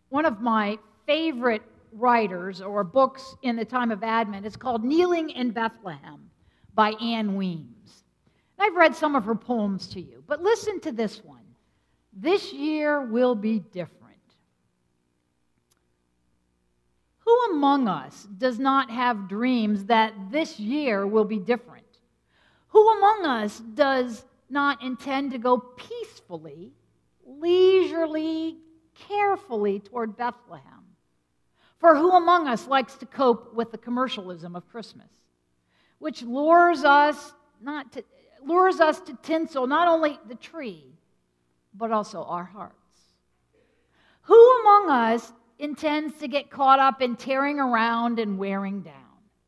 one of my favorite writers or books in the time of Advent. It's called Kneeling in Bethlehem by Anne Weems. I've read some of her poems to you, but listen to this one. This year will be different. Who among us does not have dreams that this year will be different? Who among us does not intend to go peacefully, leisurely, carefully toward Bethlehem? For who among us likes to cope with the commercialism of Christmas, which lures us to tinsel not only the tree, but also our hearts? Who among us intends to get caught up in tearing around and wearing down?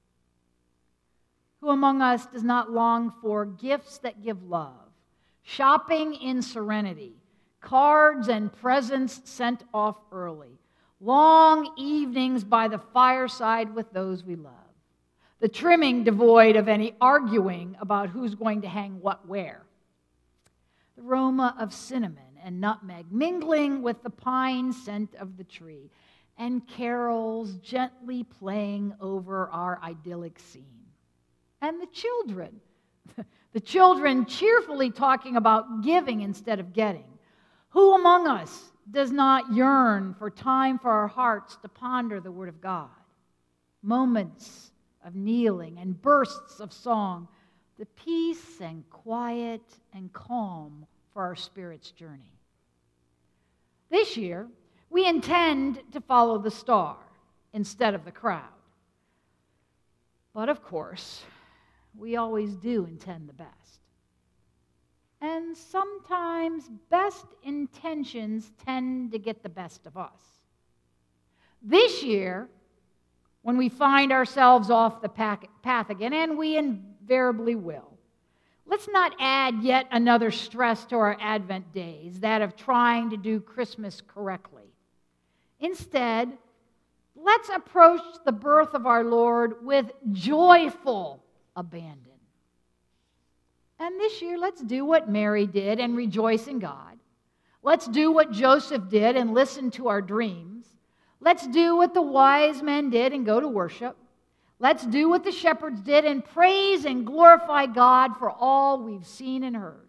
Who among us does not long for gifts that give love, shopping in serenity, cards and presents sent off early, long evenings by the fireside with those we love, the trimming devoid of any arguing about who's going to hang what where, the aroma of cinnamon and nutmeg mingling with the pine scent of the tree, and carols gently playing over our idyllic scene. And the children cheerfully talking about giving instead of getting. Who among us does not yearn for time for our hearts to ponder the Word of God? Moments of kneeling and bursts of song, the peace and quiet and calm for our spirit's journey. This year, we intend to follow the star instead of the crowd. But of course, we always do intend the best. And sometimes best intentions tend to get the best of us. This year, when we find ourselves off the path again, and we invariably will, let's not add yet another stress to our Advent days, that of trying to do Christmas correctly. Instead, let's approach the birth of our Lord with joyful abandon. And this year, let's do what Mary did and rejoice in God. Let's do what Joseph did and listen to our dreams. Let's do what the wise men did and go to worship. Let's do what the shepherds did and praise and glorify God for all we've seen and heard.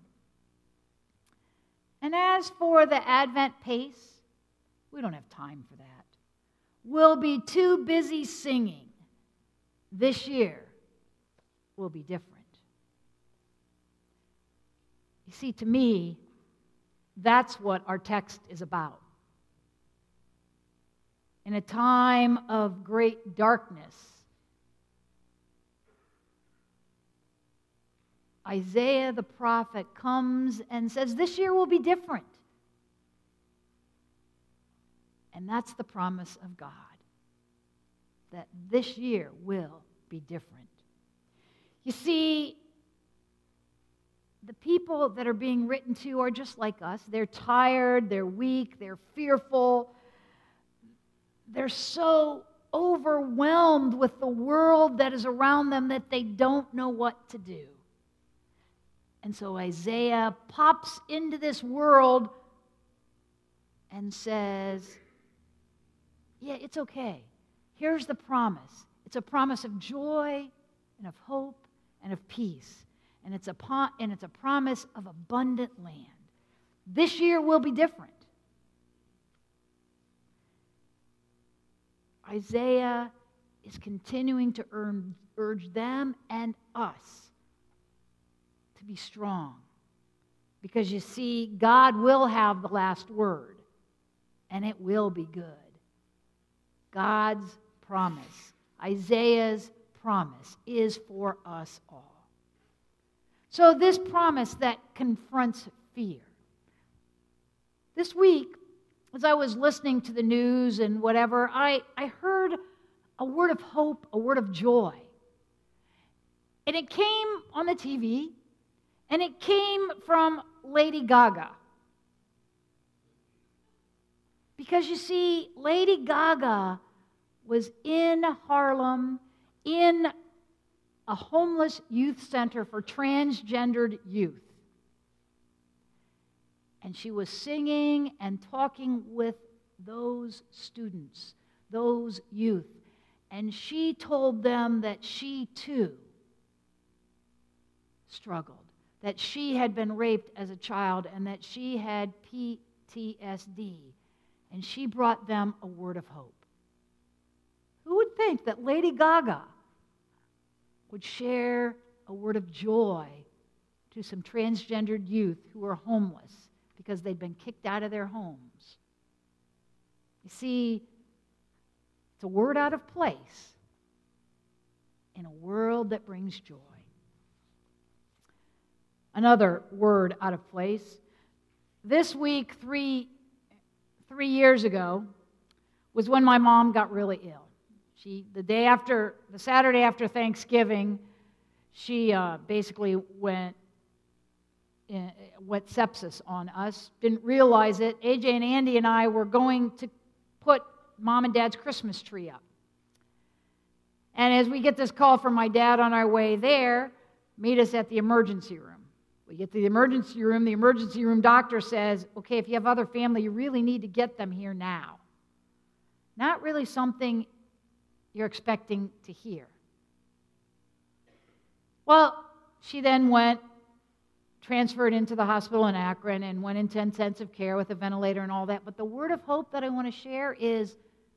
And as for the Advent pace, we don't have time for that. We'll be too busy singing. This year will be different. You see, to me, that's what our text is about. In a time of great darkness, Isaiah the prophet comes and says, this year will be different. And that's the promise of God, that this year will be different. You see, the people that are being written to are just like us. They're tired, they're weak, they're fearful. They're so overwhelmed with the world that is around them that they don't know what to do. And so Isaiah pops into this world and says, yeah, it's okay. Here's the promise. It's a promise of joy and of hope and of peace. And it's a promise of abundant land. This year will be different. Isaiah is continuing to urge them and us to be strong. Because you see, God will have the last word, and it will be good. God's promise, Isaiah's promise, is for us all. So this promise that confronts fear. This week, as I was listening to the news and whatever, I heard a word of hope, a word of joy. And it came on the TV, and it came from Lady Gaga. Because you see, Lady Gaga was in Harlem, in a homeless youth center for transgendered youth. And she was singing and talking with those students, those youth. And she told them that she too struggled, that she had been raped as a child and that she had PTSD. And she brought them a word of hope. Who would think that Lady Gaga would share a word of joy to some transgendered youth who were homeless because they'd been kicked out of their homes? You see, it's a word out of place in a world that brings joy. Another word out of place. This week, three years ago, was when my mom got really ill. The Saturday after Thanksgiving, she basically went sepsis on us. Didn't realize it. AJ and Andy and I were going to put Mom and Dad's Christmas tree up. And as we get this call from my dad on our way there, meet us at the emergency room. We get to the emergency room doctor says, okay, if you have other family, you really need to get them here now. Not really something you're expecting to hear. Well, she then transferred into the hospital in Akron and went into intensive care with a ventilator and all that. But the word of hope that I want to share is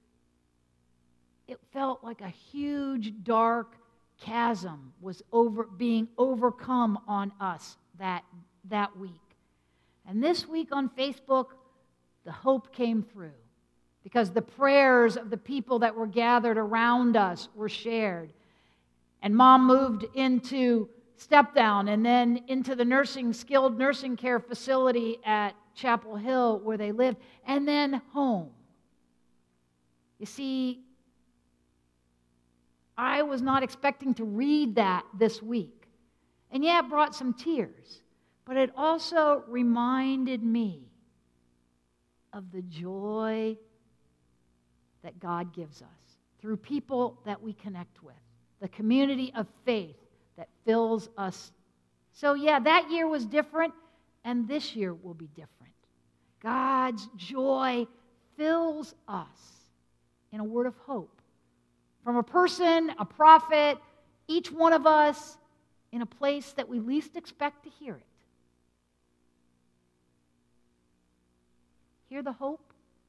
it felt like a huge, dark chasm was being overcome on us that week. And this week on Facebook, the hope came through because the prayers of the people that were gathered around us were shared. And Mom moved into step down and then into the skilled nursing care facility at Chapel Hill where they lived, and then home. You see, I was not expecting to read that this week. And yeah, it brought some tears, but it also reminded me of the joy that God gives us through people that we connect with, the community of faith that fills us. So yeah, that year was different, and this year will be different. God's joy fills us in a word of hope. From a person, a prophet, each one of us in a place that we least expect to hear it. Hear the hope?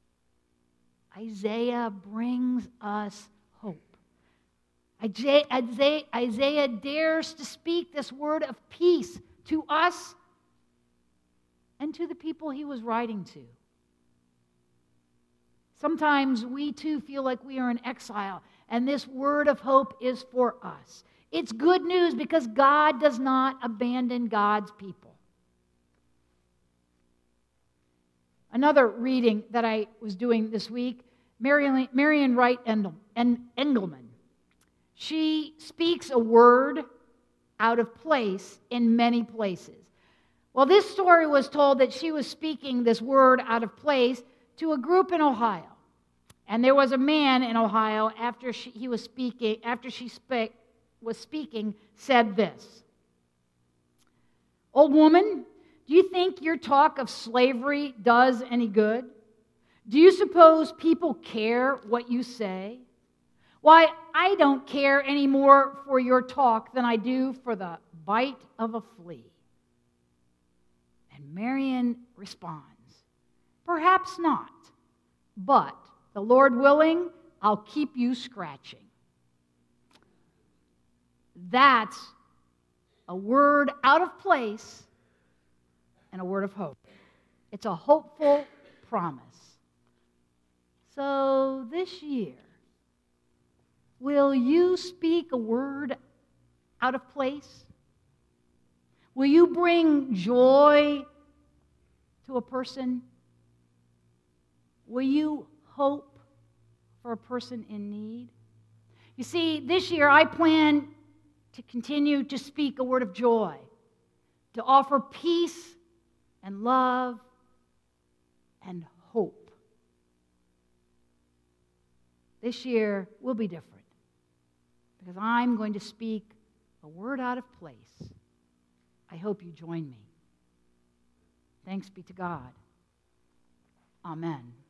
Isaiah brings us hope. Isaiah dares to speak this word of peace to us and to the people he was writing to. Sometimes we too feel like we are in exile, and this word of hope is for us. It's good news because God does not abandon God's people. Another reading that I was doing this week, Marian Wright Engelman. She speaks a word out of place in many places. Well, this story was told that she was speaking this word out of place to a group in Ohio. And there was a man in Ohio after she was speaking, said this. Old woman, do you think your talk of slavery does any good? Do you suppose people care what you say? Why, I don't care any more for your talk than I do for the bite of a flea. And Marian responds, perhaps not, but the Lord willing, I'll keep you scratching. That's a word out of place and a word of hope. It's a hopeful promise. So this year, will you speak a word out of place? Will you bring joy to a person? Will you hope for a person in need? You see, this year I plan to continue to speak a word of joy, to offer peace and love and hope. This year will be different because I'm going to speak a word out of place. I hope you join me. Thanks be to God. Amen.